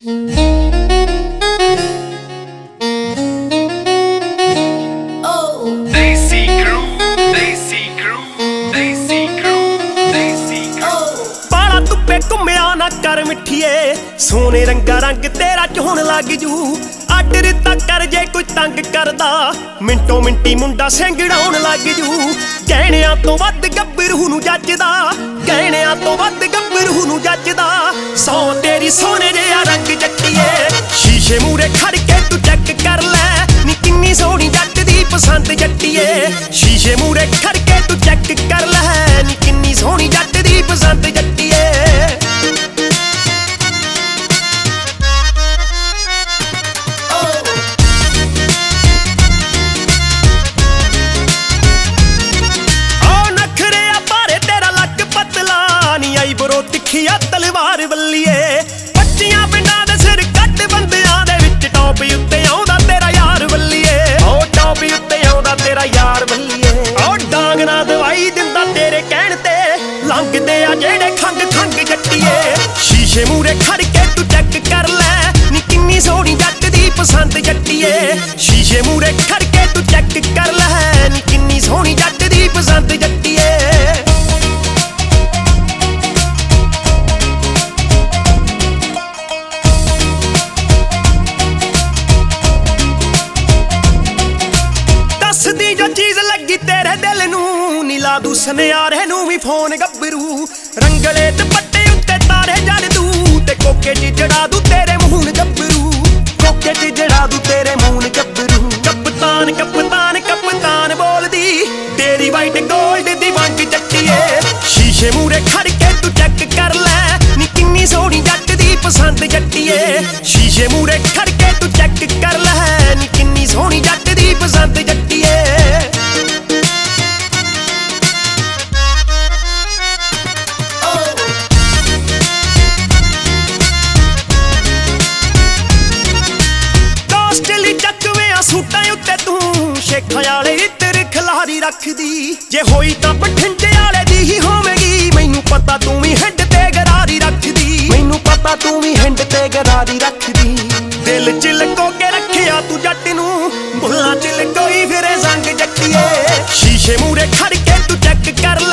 घुम्या ना कर मिठिए सोने रंगा रंग तेरा चोन लग जू अड रिता कर जे कोई तंग करदा मिंटो मिंटी मुंडा सेंगड़ाउन लग जू गहणियां तो वध गब्बरू नूं जचदा गहणियां तो वध गब्बरू नूं जचदा सौ तेरी सोने जिहा रंग जट्टिए शीशे मूरे खड़ के तू चेक कर लै नी किन्नी सोहनी जट दी पसंद जट्टिए शीशे मूरे खड़ के तू चेक कर लै नी किन्नी सोहनी जट दी पसंद जट्टिए तिखिया तलवार वल्लीए पच्चियां पिंडां दे सिर कट बंदियां दे विच टॉप उत्ते आउंदा तेरा यार वल्लीए ओ टॉप उत्ते आउंदा तेरा यार वल्लीए ओ डांग ना दवाई दिंदा तेरे कहण ते लंघदे आ जेड़े खंग खंग जट्टिए शीशे मूरे खड़ के तू चेक कर लै नी किन्नी सोहनी जट दी पसंद जट्टिए शीशे मूरे खड़ के तू चेक कर लै नी किन्नी सोहनी जट दी पसंद जट्टिए दू सनियारे नूं भी फोन गब्बरू रंगले दुपट्टे उत्ते तारे जड़ दू ते कोके च जड़ा दू तेरे मूहन गब्बरू कोके च जड़ा दू तेरे मूहन गब्बरू कप्तान कप्तान कप्तान बोलदी तेरी वाइट गोल्ड दी वंग जट्टिए शीशे मूरे खड़ के तू चेक कर लै नी किन्नी सोहनी जट दी पसंद जट्टिए शीशे मूरे खड़ के तू चेक कर लै नी किन्नी सोहनी जट दी पसंद जट्टिए खयाले तेरे खिलारी रखदी जे होई तां बठिंडे वाले दी ही होवेगी मैनू पता तू भी हिंड ते गरारी रखदी मैनू पता तू भी हिंड ते गरारी रखदी दिल च लको के रखिया तू जट नू बुल्लां च लकोई फिरे संग जट्टिए शीशे मूरे खड़ के तू चेक कर